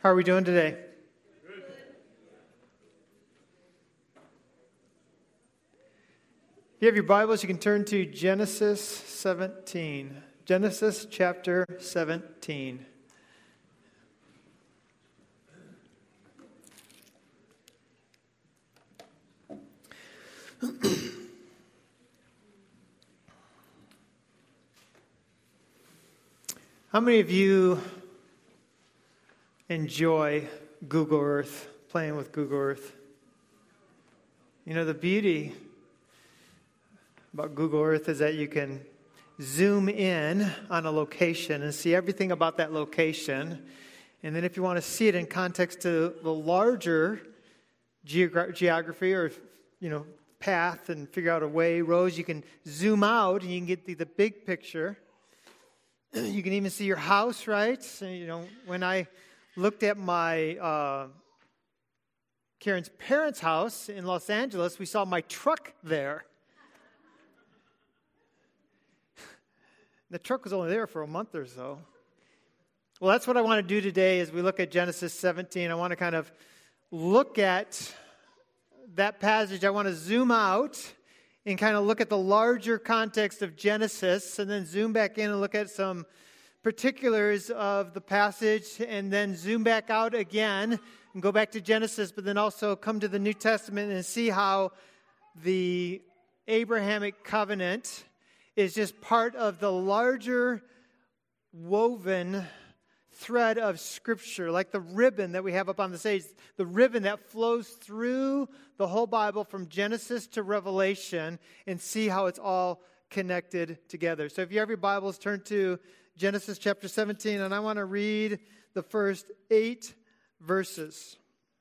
How are we doing today? Good. If you have your Bibles, you can turn to Genesis 17. Genesis chapter 17. How many of you enjoy Google Earth, playing with Google Earth? You know, the beauty about Google Earth is that you can zoom in on a location and see everything about that location. And then if you want to see it in context to the larger geography or, path and figure out a way, roads, you can zoom out and you can get the big picture. You can even see your house, right? So, when I looked at my Karen's parents' house in Los Angeles, we saw my truck there. The truck was only there for a month or so. Well, that's what I want to do today as we look at Genesis 17. I want to kind of look at that passage. I want to zoom out and kind of look at the larger context of Genesis and then zoom back in and look at some particulars of the passage and then zoom back out again and go back to Genesis, but then also come to the New Testament and see how the Abrahamic covenant is just part of the larger woven thread of Scripture, like the ribbon that we have up on the stage, the ribbon that flows through the whole Bible from Genesis to Revelation, and see how it's all connected together. So if you have your Bibles, turn to Genesis chapter 17, and I want to read the first 8 verses.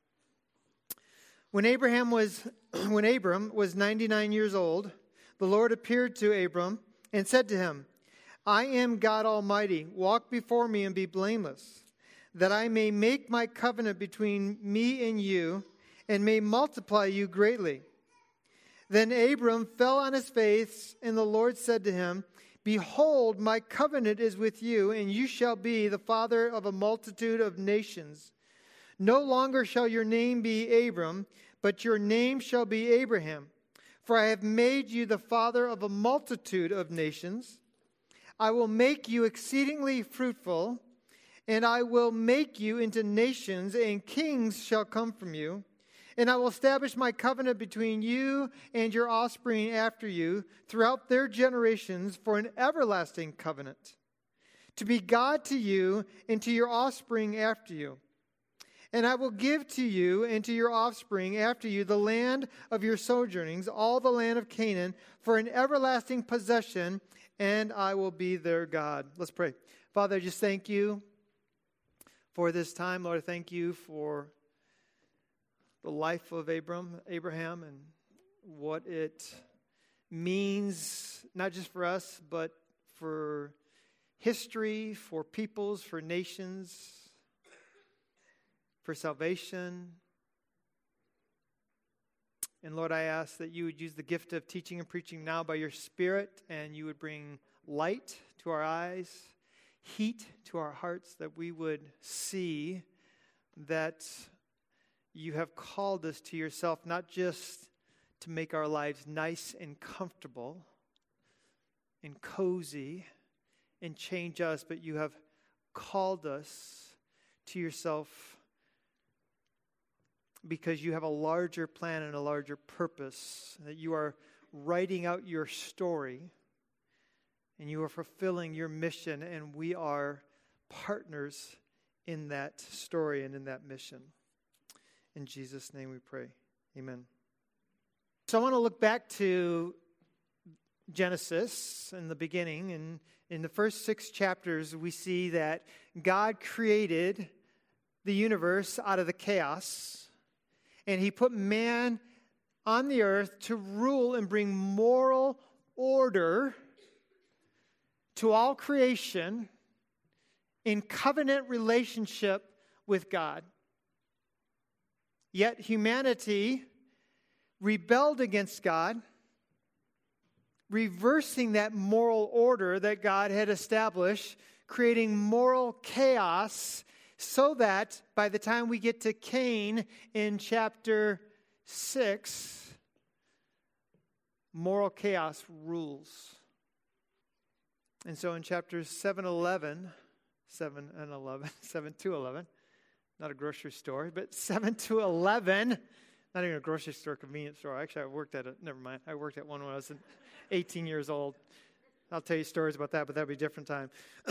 When Abram was 99 years old, the Lord appeared to Abram and said to him, I am God Almighty. Walk before me and be blameless, that I may make my covenant between me and you, and may multiply you greatly. Then Abram fell on his face, and the Lord said to him, Behold, my covenant is with you, and you shall be the father of a multitude of nations. No longer shall your name be Abram, but your name shall be Abraham. For I have made you the father of a multitude of nations. I will make you exceedingly fruitful, and I will make you into nations, and kings shall come from you. And I will establish my covenant between you and your offspring after you throughout their generations for an everlasting covenant, to be God to you and to your offspring after you. And I will give to you and to your offspring after you the land of your sojournings, all the land of Canaan, for an everlasting possession, and I will be their God. Let's pray. Father, I just thank you for this time. Lord, I thank you for the life of Abraham, and what it means, not just for us, but for history, for peoples, for nations, for salvation. And Lord, I ask that you would use the gift of teaching and preaching now by your Spirit, and you would bring light to our eyes, heat to our hearts, that we would see that you have called us to yourself, not just to make our lives nice and comfortable and cozy and change us, but you have called us to yourself because you have a larger plan and a larger purpose, that you are writing out your story and you are fulfilling your mission, and we are partners in that story and in that mission. In Jesus' name we pray. Amen. So I want to look back to Genesis in the beginning. And in the first 6 chapters, we see that God created the universe out of the chaos. And he put man on the earth to rule and bring moral order to all creation in covenant relationship with God. Yet humanity rebelled against God, reversing that moral order that God had established, creating moral chaos, so that by the time we get to Cain in chapter 6, moral chaos rules. And so in chapters 7 to 11, not a grocery store, but 7 to 11, not even a grocery store, convenience store. Actually, I worked at I worked at one when I was 18 years old. I'll tell you stories about that, but that'll be a different time.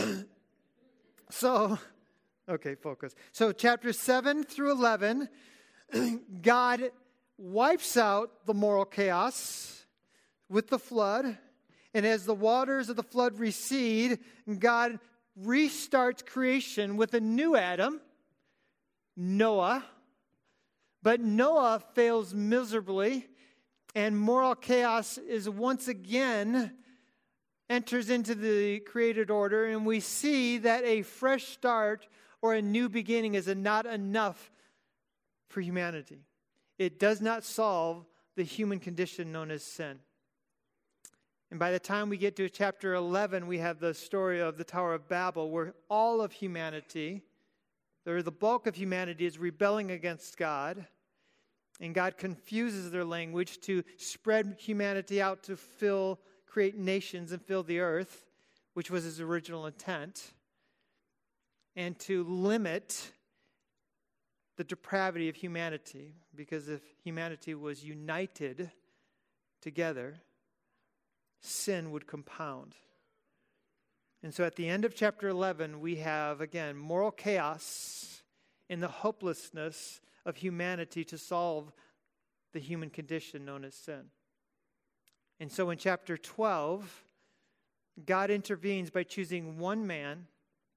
Okay, focus. So chapters 7 through 11, God wipes out the moral chaos with the flood. And as the waters of the flood recede, God restarts creation with a new Adam, Noah. But Noah fails miserably, and moral chaos is once again enters into the created order, and we see that a fresh start or a new beginning is not enough for humanity. It does not solve the human condition known as sin. And by the time we get to chapter 11, we have the story of the Tower of Babel, where all of humanity, or the bulk of humanity, is rebelling against God. And God confuses their language to spread humanity out to create nations and fill the earth, which was his original intent, and to limit the depravity of humanity, because if humanity was united together, sin would compound. And so at the end of chapter 11, we have, again, moral chaos and the hopelessness of humanity to solve the human condition known as sin. And so in chapter 12, God intervenes by choosing one man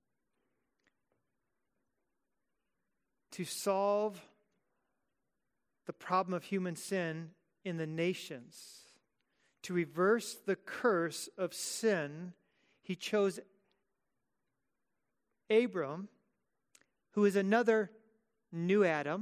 to solve the problem of human sin in the nations. To reverse the curse of sin, he chose Abram, who is another new Adam.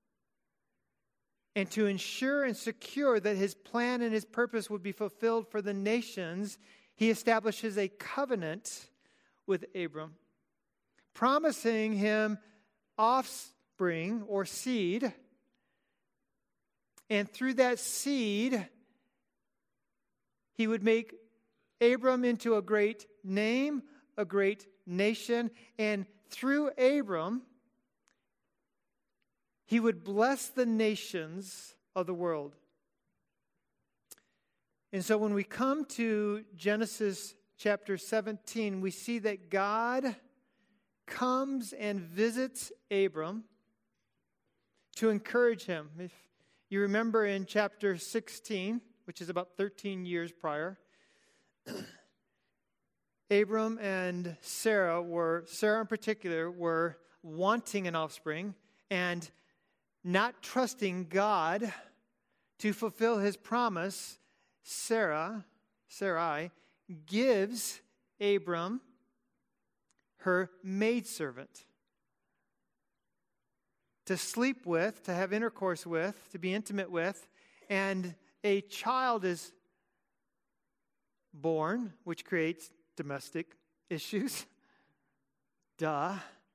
And to ensure and secure that his plan and his purpose would be fulfilled for the nations, he establishes a covenant with Abram, promising him offspring or seed. And through that seed, he would make Abram into a great name, a great nation, and through Abram, he would bless the nations of the world. And so when we come to Genesis chapter 17, we see that God comes and visits Abram to encourage him. If you remember in chapter 16, which is about 13 years prior, Abram and Sarah in particular, were wanting an offspring and not trusting God to fulfill his promise. Sarai gives Abram her maidservant to sleep with, to have intercourse with, to be intimate with, and a child is born, which creates domestic issues. Duh.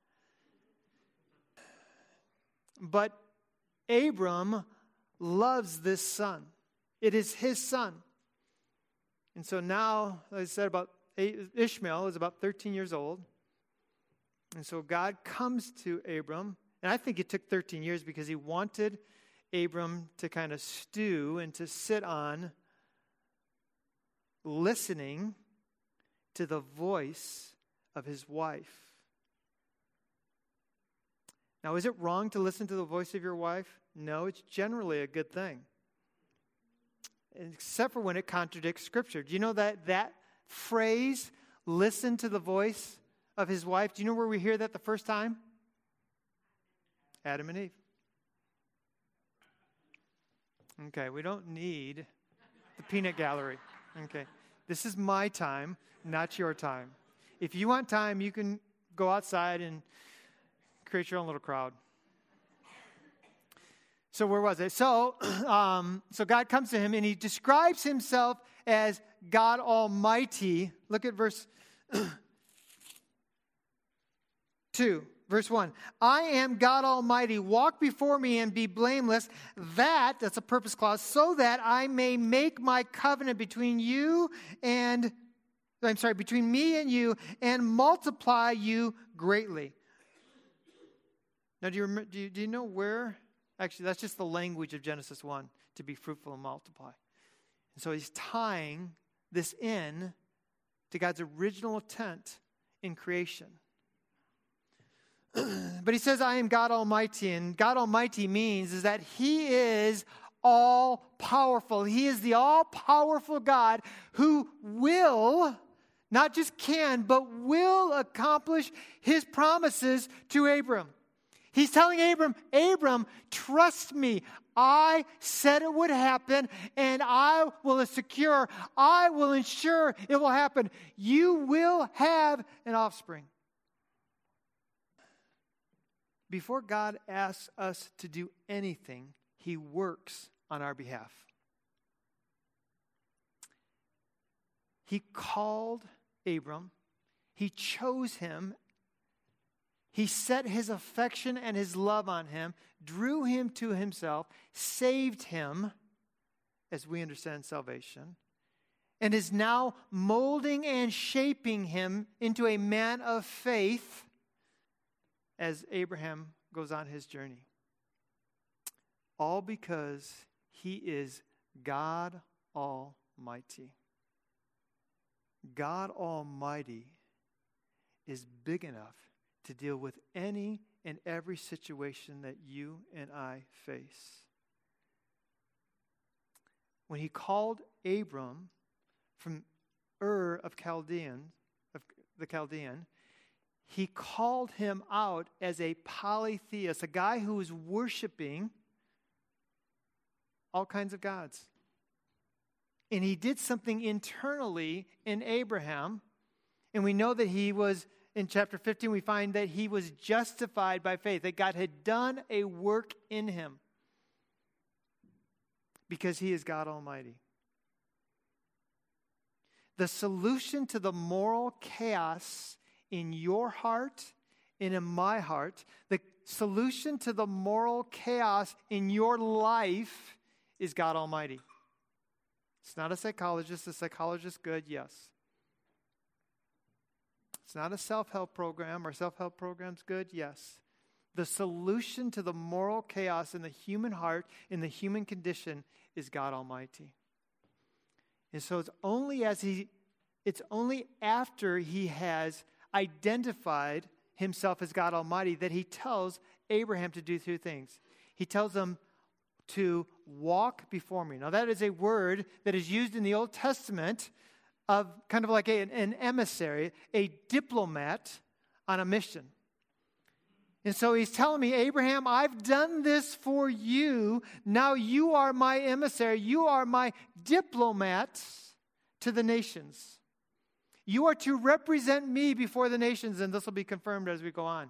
But Abram loves this son. It is his son. And so now, as I said, about Ishmael is about 13 years old. And so God comes to Abram, and I think it took 13 years because he wanted Abram to kind of stew and to sit on listening to the voice of his wife. Now, is it wrong to listen to the voice of your wife? No, it's generally a good thing. Except for when it contradicts Scripture. Do you know that phrase, listen to the voice of his wife, do you know where we hear that the first time? Adam and Eve. Okay, we don't need the peanut gallery. Okay, this is my time, not your time. If you want time, you can go outside and create your own little crowd. So where was it? So God comes to him and he describes himself as God Almighty. Look at verse 2. Verse 1, I am God Almighty. Walk before me and be blameless. That's a purpose clause, so that I may make my covenant between me and you and multiply you greatly. Now, do you know where? Actually, that's just the language of Genesis 1, to be fruitful and multiply. And so he's tying this in to God's original intent in creation. But he says, I am God Almighty. And God Almighty means is that he is all-powerful. He is the all-powerful God who will, not just can, but will accomplish his promises to Abram. He's telling Abram, trust me. I said it would happen, and I will ensure it will happen. You will have an offspring. Before God asks us to do anything, he works on our behalf. He called Abram. He chose him. He set his affection and his love on him, drew him to himself, saved him, as we understand salvation, and is now molding and shaping him into a man of faith as Abraham goes on his journey. All because he is God Almighty. God Almighty is big enough to deal with any and every situation that you and I face. When he called Abram from Ur of the Chaldean, he called him out as a polytheist, a guy who was worshiping all kinds of gods. And he did something internally in Abraham, and we know that he was, in chapter 15, we find that he was justified by faith, that God had done a work in him because he is God Almighty. The solution to the moral chaos in your heart and in my heart, the solution to the moral chaos in your life is God Almighty. It's not a psychologist. A psychologist good? Yes. It's not a self-help program. Are self-help programs good? Yes. The solution to the moral chaos in the human heart, in the human condition, is God Almighty. And so it's only after he has identified himself as God Almighty that he tells Abraham to do two things. He tells him to walk before me. Now that is a word that is used in the Old Testament of kind of like an emissary, a diplomat on a mission. And so he's telling me, Abraham, I've done this for you. Now you are my emissary. You are my diplomat to the nations. You are to represent me before the nations, and this will be confirmed as we go on.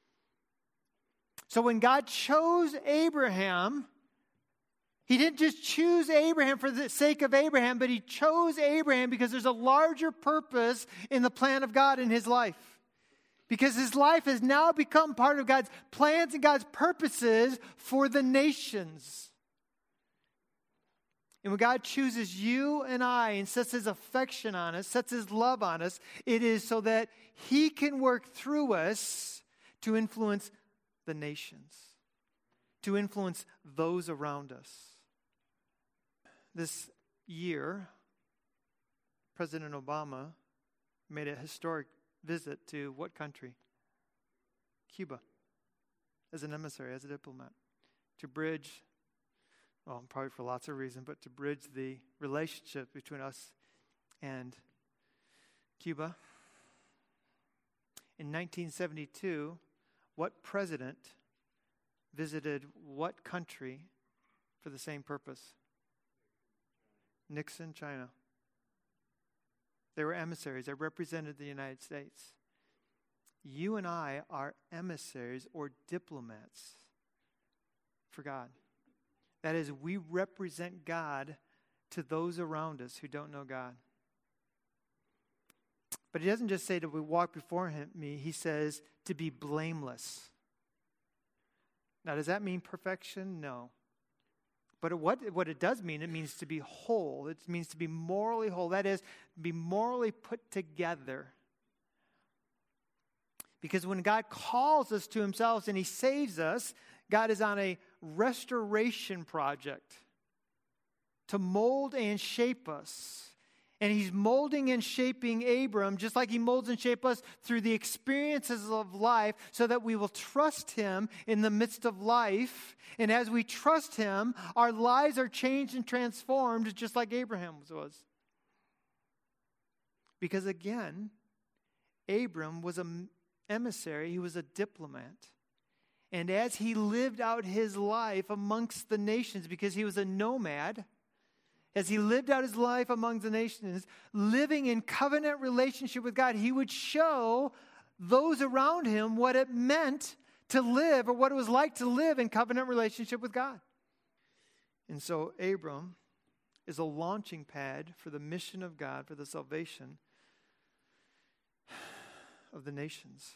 So when God chose Abraham, he didn't just choose Abraham for the sake of Abraham, but he chose Abraham because there's a larger purpose in the plan of God in his life. Because his life has now become part of God's plans and God's purposes for the nations. And when God chooses you and I and sets his affection on us, sets his love on us, it is so that he can work through us to influence the nations, to influence those around us. This year, President Obama made a historic visit to what country? Cuba, as an emissary, as a diplomat, to bridge, well, probably for lots of reasons, but to bridge the relationship between us and Cuba. In 1972, what president visited what country for the same purpose? Nixon, China. They were emissaries. They represented the United States. You and I are emissaries or diplomats for God. That is, we represent God to those around us who don't know God. But he doesn't just say to walk before me, he says to be blameless. Now, does that mean perfection? No. But what it does mean, it means to be whole. It means to be morally whole. That is, be morally put together. Because when God calls us to himself and he saves us, God is on a restoration project to mold and shape us. And he's molding and shaping Abram just like he molds and shapes us through the experiences of life so that we will trust him in the midst of life. And as we trust him, our lives are changed and transformed just like Abraham's was. Because again, Abram was an emissary. He was a diplomat. And as he lived out his life amongst the nations, because he was a nomad, as he lived out his life among the nations, living in covenant relationship with God, he would show those around him what it meant to live, or what it was like to live in covenant relationship with God. And so Abram is a launching pad for the mission of God, for the salvation of the nations.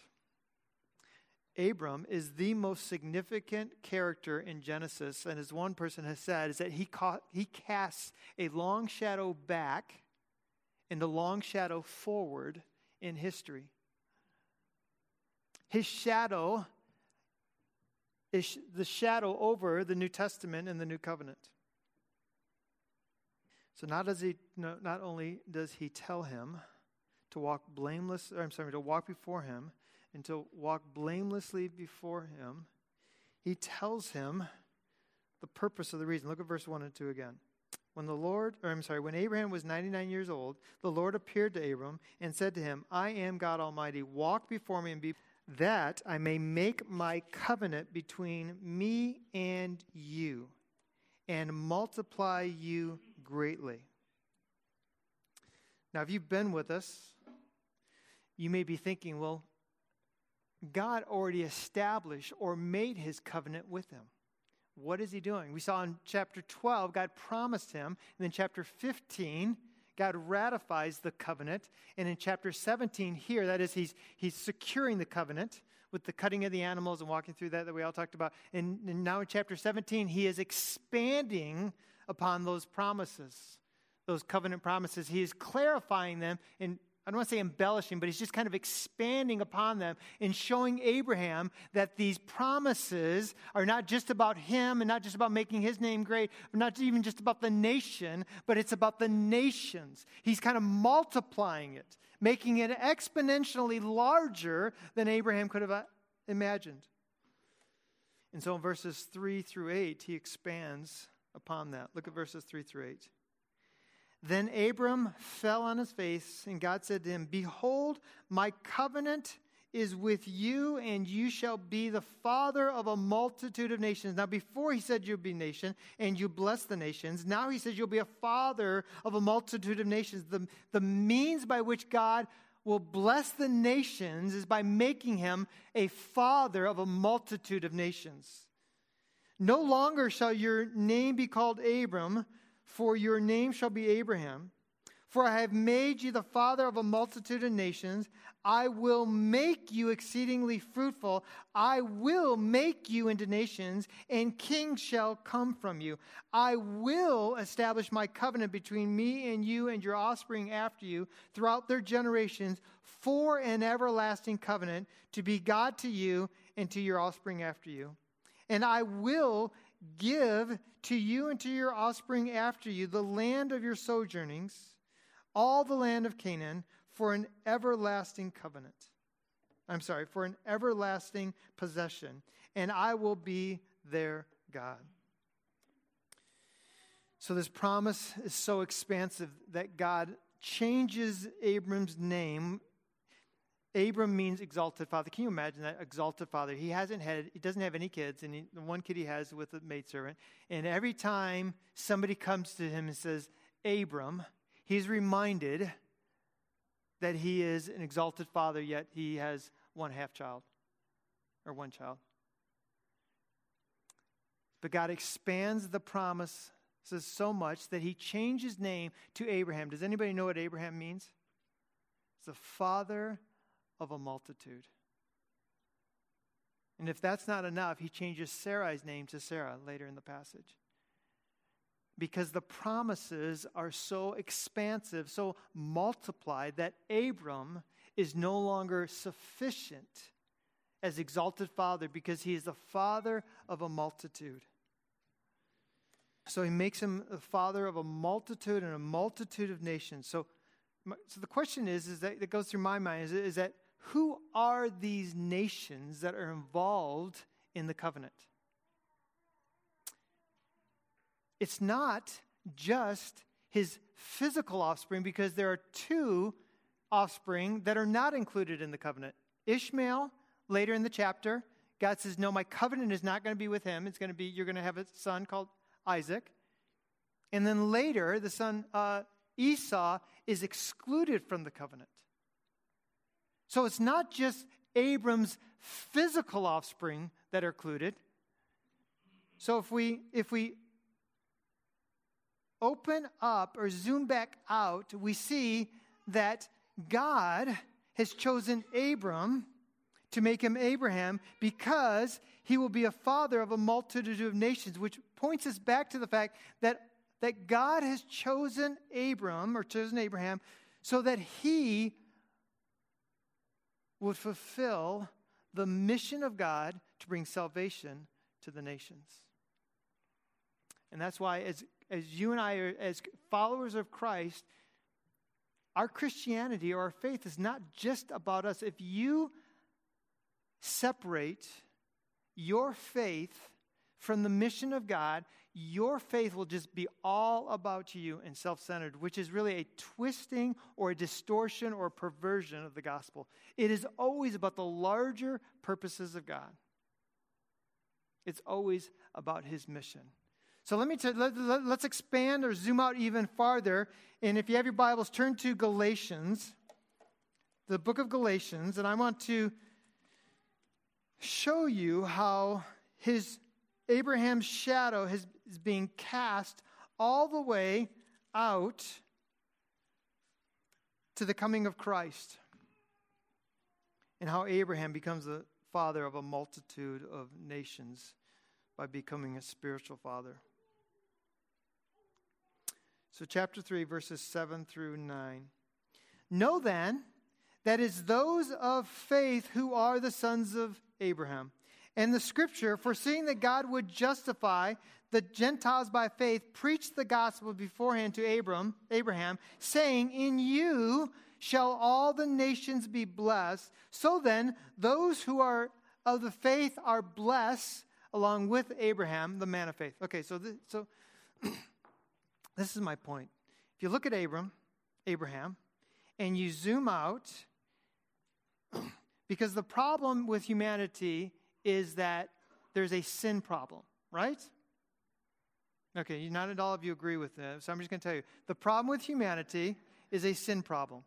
Abram is the most significant character in Genesis, and as one person has said, is that he casts a long shadow back and a long shadow forward in history. His shadow is the shadow over the New Testament and the New Covenant. So not only does he tell him to walk before him, and to walk blamelessly before him, he tells him the purpose of the reason. Look at verse 1 and 2 again. When Abraham was 99 years old, the Lord appeared to Abram and said to him, I am God Almighty. Walk before me and be that I may make my covenant between me and you and multiply you greatly. Now, if you've been with us, you may be thinking, well, God already established or made his covenant with him. What is he doing? We saw in chapter 12, God promised him. And then chapter 15, God ratifies the covenant. And in chapter 17 here, that is, he's securing the covenant with the cutting of the animals and walking through that we all talked about. And now in chapter 17, he is expanding upon those promises, those covenant promises. He is clarifying them, and I don't want to say embellishing, but he's just kind of expanding upon them and showing Abraham that these promises are not just about him and not just about making his name great, not even just about the nation, but it's about the nations. He's kind of multiplying it, making it exponentially larger than Abraham could have imagined. And so in verses 3 through 8, he expands upon that. Look at verses 3 through 8. Then Abram fell on his face, and God said to him, Behold, my covenant is with you, and you shall be the father of a multitude of nations. Now, before he said you'll be a nation, and you bless the nations. Now he says you'll be a father of a multitude of nations. The means by which God will bless the nations is by making him a father of a multitude of nations. No longer shall your name be called Abram, for your name shall be Abraham. For I have made you the father of a multitude of nations. I will make you exceedingly fruitful. I will make you into nations, and kings shall come from you. I will establish my covenant between me and you and your offspring after you throughout their generations for an everlasting covenant to be God to you and to your offspring after you. And I will give to you and to your offspring after you the land of your sojournings, all the land of Canaan, for an everlasting covenant. For an everlasting possession, and I will be their God. So this promise is so expansive that God changes Abram's name. Abram means exalted father. Can you imagine that? Exalted father. He doesn't have any kids, and the one kid he has with a maidservant. And every time somebody comes to him and says, Abram, he's reminded that he is an exalted father, yet he has one child. But God expands the promise so much that he changed his name to Abraham. Does anybody know what Abraham means? is the father of a multitude. And if that's not enough, he changes Sarai's name to Sarah later in the passage. Because the promises are so expansive, so multiplied, that Abram is no longer sufficient as exalted father because he is the father of a multitude. So he makes him the father of a multitude and a multitude of nations. So the question is that goes through my mind, is that who are these nations that are involved in the covenant? It's not just his physical offspring, because there are two offspring that are not included in the covenant. Ishmael, later in the chapter, God says, no, my covenant is not going to be with him. It's going to be, you're going to have a son called Isaac. And then later, the son Esau is excluded from the covenant. So it's not just Abram's physical offspring that are included. So if we open up or zoom back out, we see that God has chosen Abram to make him Abraham because he will be a father of a multitude of nations, which points us back to the fact that God has chosen Abraham so that he would fulfill the mission of God to bring salvation to the nations. And that's why as you and I are, as followers of Christ, our Christianity or our faith is not just about us. If you separate your faith from the mission of God, your faith will just be all about you and self-centered, which is really a twisting or a distortion or a perversion of the gospel. It is always about the larger purposes of God. It's always about his mission. So let's expand or zoom out even farther. And if you have your Bibles, turn to Galatians, the book of Galatians. And I want to show you how Abraham's shadow is being cast all the way out to the coming of Christ. And how Abraham becomes the father of a multitude of nations by becoming a spiritual father. So chapter 3, verses 7 through 9. Know then that is those of faith who are the sons of Abraham. And the scripture, foreseeing that God would justify the Gentiles by faith, preached the gospel beforehand to Abraham, saying, in you shall all the nations be blessed. So then, those who are of the faith are blessed along with Abraham, the man of faith. Okay, so this is my point. If you look at Abraham, and you zoom out, because the problem with humanity is that there's a sin problem, right? Okay, not all of you agree with that, so I'm just going to tell you. The problem with humanity is a sin problem.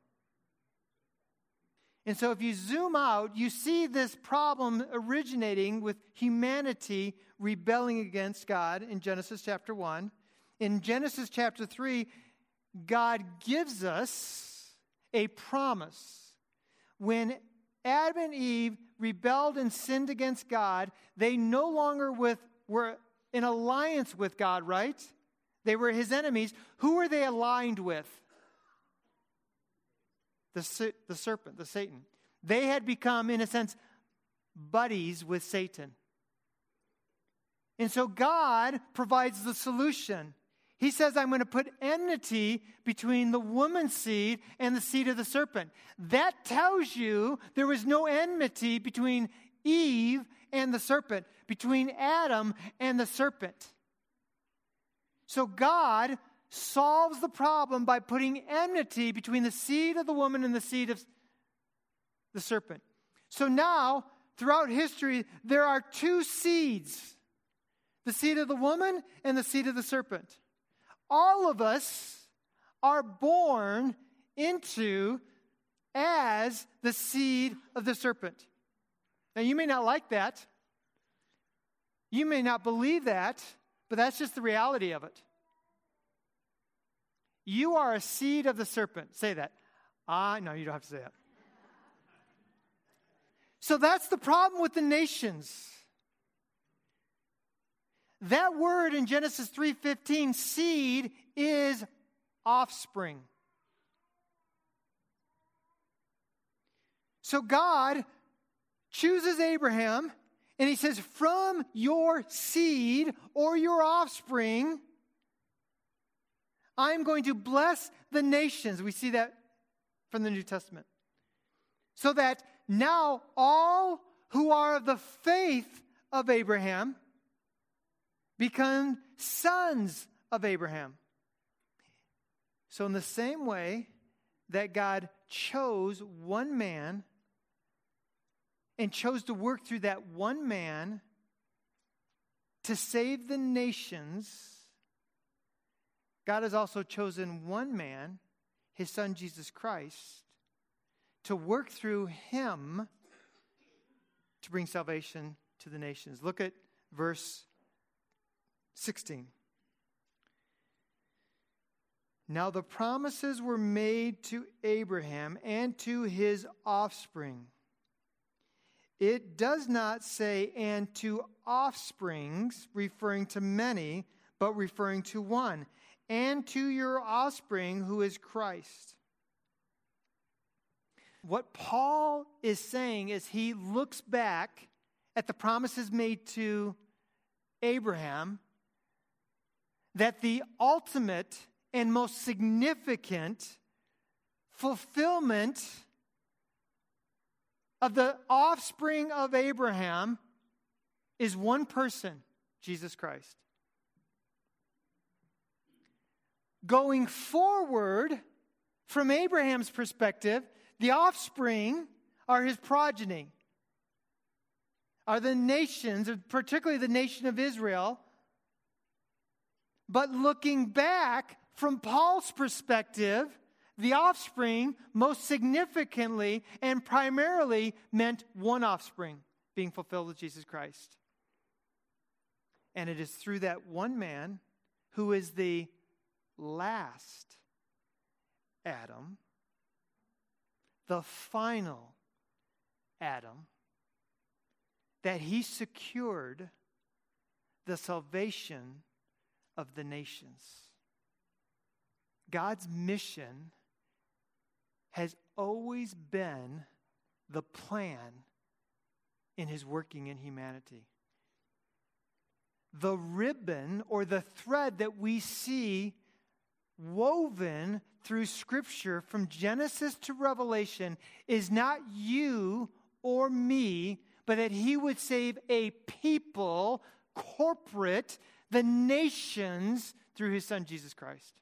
And so if you zoom out, you see this problem originating with humanity rebelling against God in Genesis chapter 1. In Genesis chapter 3, God gives us a promise. When Adam and Eve rebelled and sinned against God, they no longer were in alliance with God, right? They were his enemies. Who were they aligned with? The serpent, the Satan. They had become, in a sense, buddies with Satan. And so God provides the solution. He says, I'm going to put enmity between the woman's seed and the seed of the serpent. That tells you there was no enmity between Eve and the serpent, between Adam and the serpent. So God solves the problem by putting enmity between the seed of the woman and the seed of the serpent. So now, throughout history, there are two seeds. The seed of the woman and the seed of the serpent. All of us are born into as the seed of the serpent. Now, you may not like that. You may not believe that, but that's just the reality of it. You are a seed of the serpent. Say that. No, you don't have to say that. So that's the problem with the nations. That word in Genesis 3:15, seed, is offspring. So God chooses Abraham, and he says, from your seed or your offspring, I'm going to bless the nations. We see that from the New Testament. So that now all who are of the faith of Abraham become sons of Abraham. So in the same way that God chose one man and chose to work through that one man to save the nations, God has also chosen one man, his son Jesus Christ, to work through him to bring salvation to the nations. Look at verse 16. Now the promises were made to Abraham and to his offspring. It does not say, and to offsprings, referring to many, but referring to one, and to your offspring, who is Christ. What Paul is saying is he looks back at the promises made to Abraham, that the ultimate and most significant fulfillment of the offspring of Abraham is one person, Jesus Christ. Going forward, from Abraham's perspective, the offspring are his progeny, are the nations, particularly the nation of Israel. But looking back, from Paul's perspective, the offspring most significantly and primarily meant one offspring being fulfilled with Jesus Christ. And it is through that one man, who is the last Adam, the final Adam, that he secured the salvation of the nations. God's mission has always been the plan in his working in humanity. The ribbon or the thread that we see woven through Scripture from Genesis to Revelation is not you or me, but that he would save a people, corporate, the nations, through his son Jesus Christ.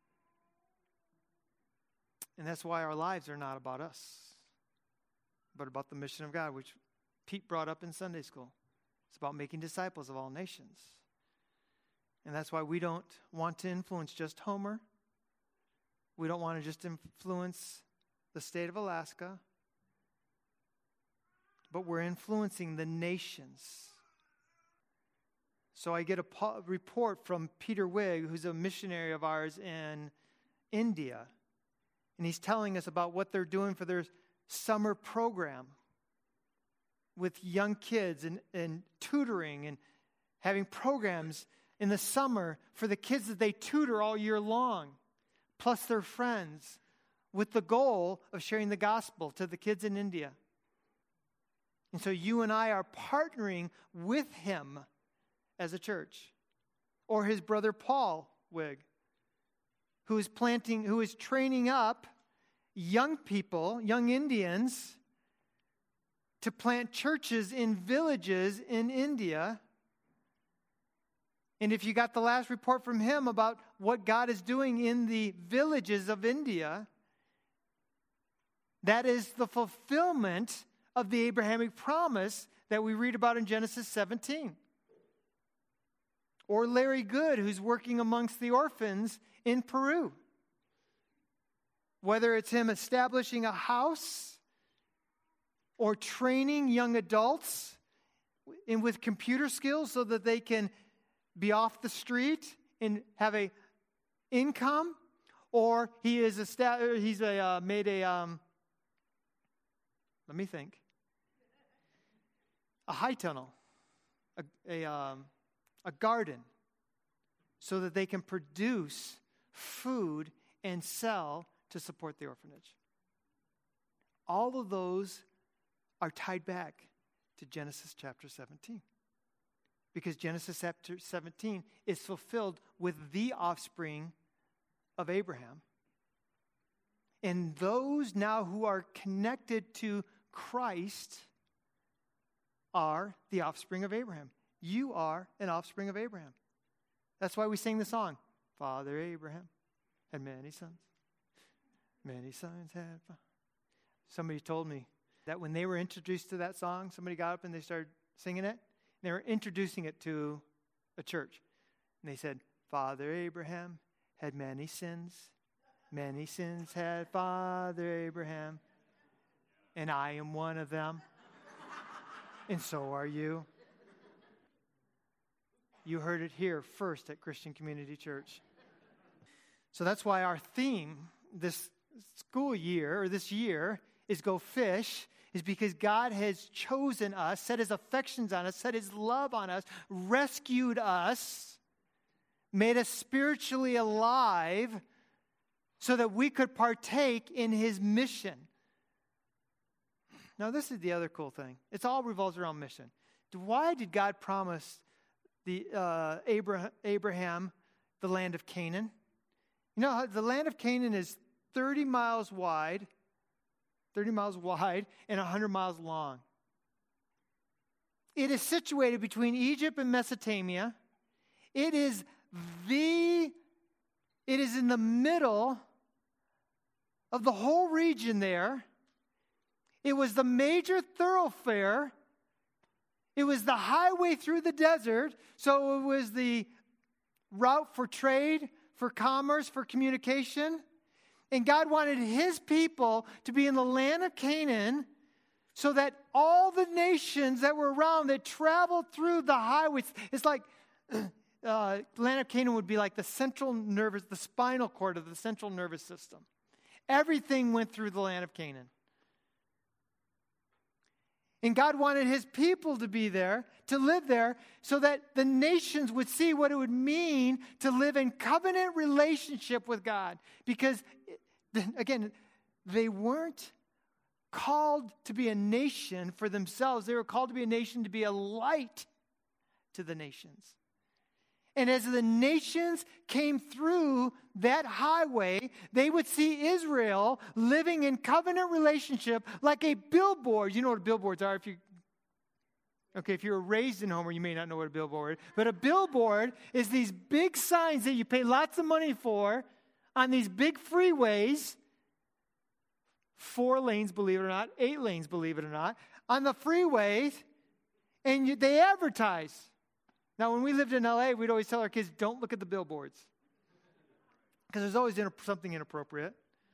And that's why our lives are not about us, but about the mission of God, which Pete brought up in Sunday school. It's about making disciples of all nations. And that's why we don't want to influence just Homer. We don't want to just influence the state of Alaska. But we're influencing the nations. So I get a report from Peter Wigg, who's a missionary of ours in India. And he's telling us about what they're doing for their summer program with young kids and tutoring and having programs in the summer for the kids that they tutor all year long, plus their friends, with the goal of sharing the gospel to the kids in India. And so you and I are partnering with him as a church. Or his brother Paul Wigg, who is training up young people, young Indians, to plant churches in villages in India. And if you got the last report from him about what God is doing in the villages of India, that is the fulfillment of the Abrahamic promise that we read about in Genesis 17. Or Larry Good, who's working amongst the orphans in Peru. Whether it's him establishing a house or training young adults with computer skills so that they can be off the street and have an income, or he's made a, let me think, a high tunnel, a garden, so that they can produce food and sell to support the orphanage. All of those are tied back to Genesis chapter 17. Because Genesis chapter 17 is fulfilled with the offspring of Abraham. And those now who are connected to Christ are the offspring of Abraham. You are an offspring of Abraham. That's why we sing the song, Father Abraham had many sons. Many sons had. Somebody told me that when they were introduced to that song, somebody got up and they started singing it. They were introducing it to a church. And they said, Father Abraham had many sins. Many sins had Father Abraham. And I am one of them. And so are you. You heard it here first at Christian Community Church. So that's why our theme this school year, or this year, is Go Fish, is because God has chosen us, set his affections on us, set his love on us, rescued us, made us spiritually alive so that we could partake in his mission. Now, this is the other cool thing. It all revolves around mission. Why did God promise Abraham the land of Canaan? You know, the land of Canaan is 30 miles wide and 100 miles long. It is situated between Egypt and Mesopotamia. It is in the middle of the whole region there. It was the major thoroughfare. It was the highway through the desert. So it was the route for trade, for commerce, for communication. And God wanted his people to be in the land of Canaan so that all the nations that were around that traveled through the highways, it's like the land of Canaan would be like the spinal cord of the central nervous system. Everything went through the land of Canaan. And God wanted his people to be there, to live there, so that the nations would see what it would mean to live in covenant relationship with God. Because, again, they weren't called to be a nation for themselves. They were called to be a nation to be a light to the nations. And as the nations came through that highway, they would see Israel living in covenant relationship like a billboard. You know what billboards are. If you were raised in Homer, you may not know what a billboard is. But a billboard is these big signs that you pay lots of money for on these big freeways. 4 lanes, believe it or not. 8 lanes, believe it or not. On the freeways. And they advertise. Now, when we lived in L.A., we'd always tell our kids, don't look at the billboards. Because there's always something inappropriate.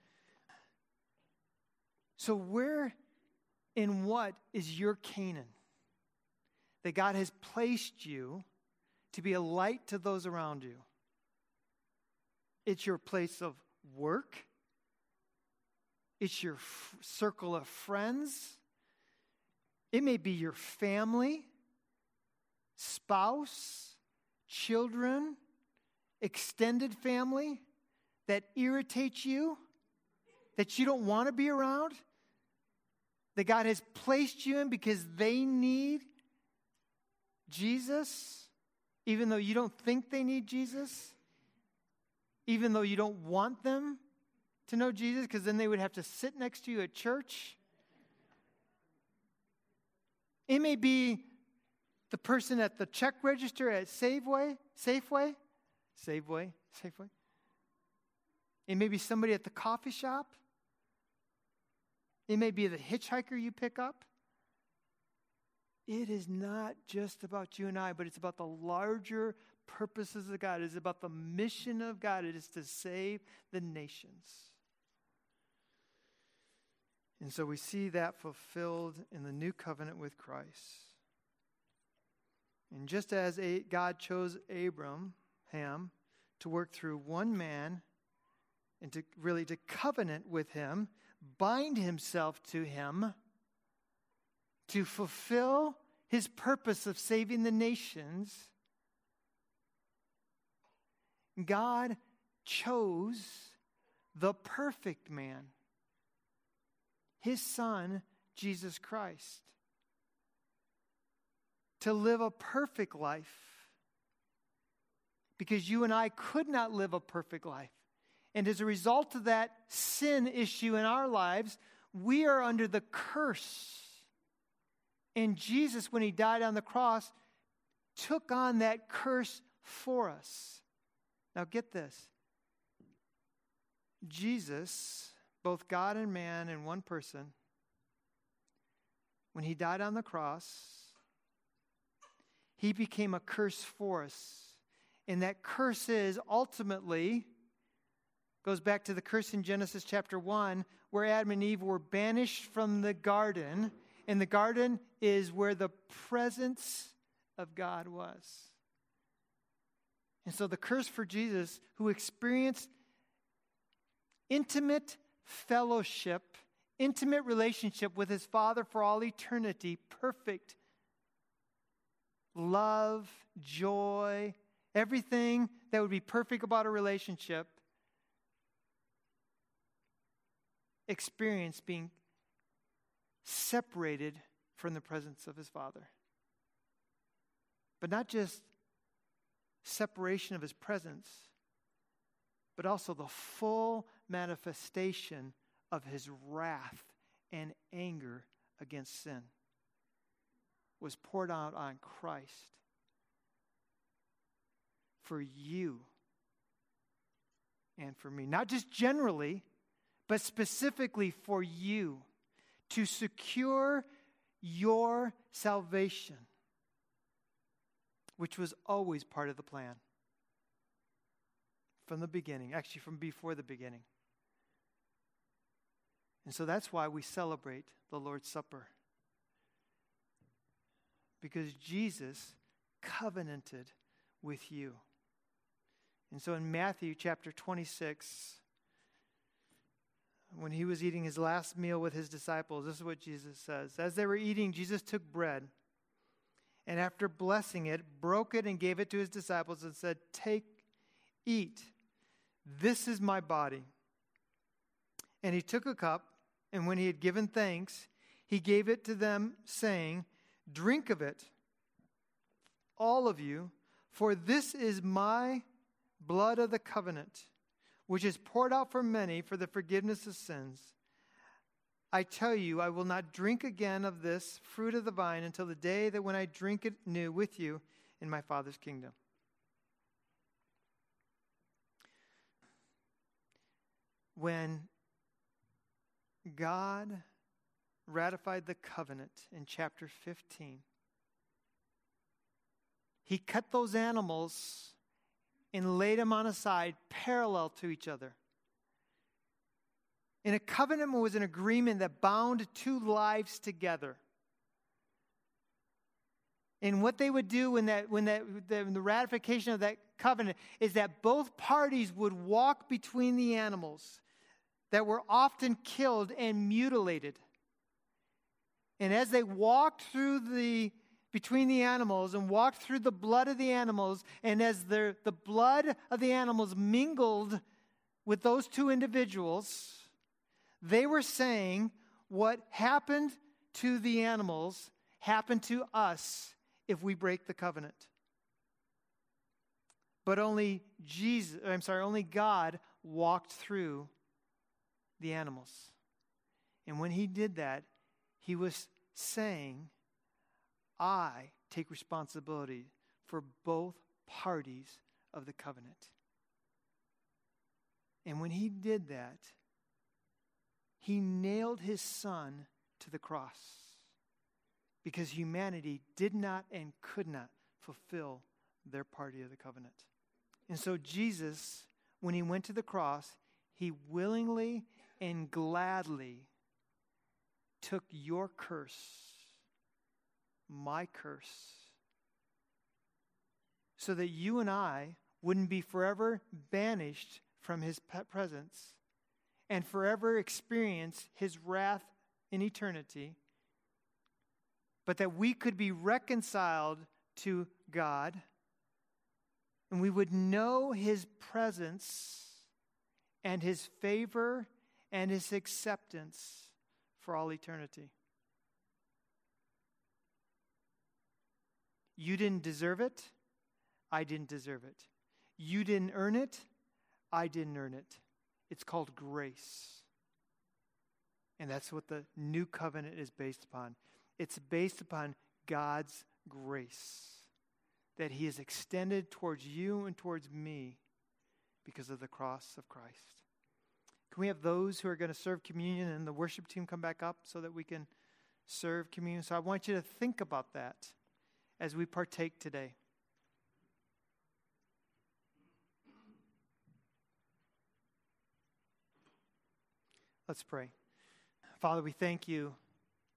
So where in what is your Canaan? That God has placed you to be a light to those around you. It's your place of work. It's your circle of friends. It may be your family, spouse, children, extended family that irritates you, that you don't want to be around, that God has placed you in because they need Jesus, even though you don't think they need Jesus, even though you don't want them to know Jesus, because then they would have to sit next to you at church. It may be the person at the check register at Safeway. It may be somebody at the coffee shop. It may be the hitchhiker you pick up. It is not just about you and I, but it's about the larger purposes of God. It is about the mission of God. It is to save the nations. And so we see that fulfilled in the new covenant with Christ. And just as God chose Abraham to work through one man and to covenant with him, bind himself to him, to fulfill his purpose of saving the nations, God chose the perfect man, his Son, Jesus Christ, to live a perfect life, because you and I could not live a perfect life. And as a result of that sin issue in our lives, we are under the curse. And Jesus, when he died on the cross, took on that curse for us. Now get this. Jesus, both God and man in one person, when he died on the cross, he became a curse for us. And that curse is ultimately, goes back to the curse in Genesis chapter 1, where Adam and Eve were banished from the garden. And the garden is where the presence of God was. And so the curse for Jesus, who experienced intimate fellowship, intimate relationship with his Father for all eternity, perfect love, joy, everything that would be perfect about a relationship, experienced being separated from the presence of his Father. But not just separation of his presence, but also the full manifestation of his wrath and anger against sin was poured out on Christ for you and for me. Not just generally, but specifically for you, to secure your salvation, which was always part of the plan from the beginning, actually from before the beginning. And so that's why we celebrate the Lord's Supper, because Jesus covenanted with you. And so in Matthew chapter 26, when he was eating his last meal with his disciples, this is what Jesus says. As they were eating, Jesus took bread, and after blessing it, broke it and gave it to his disciples and said, "Take, eat. This is my body." And he took a cup, and when he had given thanks, he gave it to them, saying, "Drink of it, all of you, for this is my blood of the covenant, which is poured out for many for the forgiveness of sins. I tell you, I will not drink again of this fruit of the vine until the day that when I drink it new with you in my Father's kingdom." When God ratified the covenant in chapter 15, he cut those animals and laid them on a side parallel to each other. And a covenant was an agreement that bound two lives together. And what they would do when the ratification of that covenant is that both parties would walk between the animals that were often killed and mutilated. And as they walked between the animals and walked through the blood of the animals, and as the blood of the animals mingled with those two individuals, they were saying what happened to the animals happened to us if we break the covenant. But only God walked through the animals. And when he did that, he was saying, I take responsibility for both parties of the covenant. And when he did that, he nailed his Son to the cross, because humanity did not and could not fulfill their party of the covenant. And so Jesus, when he went to the cross, he willingly and gladly took your curse, my curse, so that you and I wouldn't be forever banished from his presence and forever experience his wrath in eternity, but that we could be reconciled to God and we would know his presence and his favor and his acceptance for all eternity. You didn't deserve it. I didn't deserve it. You didn't earn it. I didn't earn it. It's called grace. And that's what the new covenant is based upon. It's based upon God's grace that he has extended towards you and towards me because of the cross of Christ. Can we have those who are going to serve communion and the worship team come back up so that we can serve communion? So I want you to think about that as we partake today. Let's pray. Father, we thank you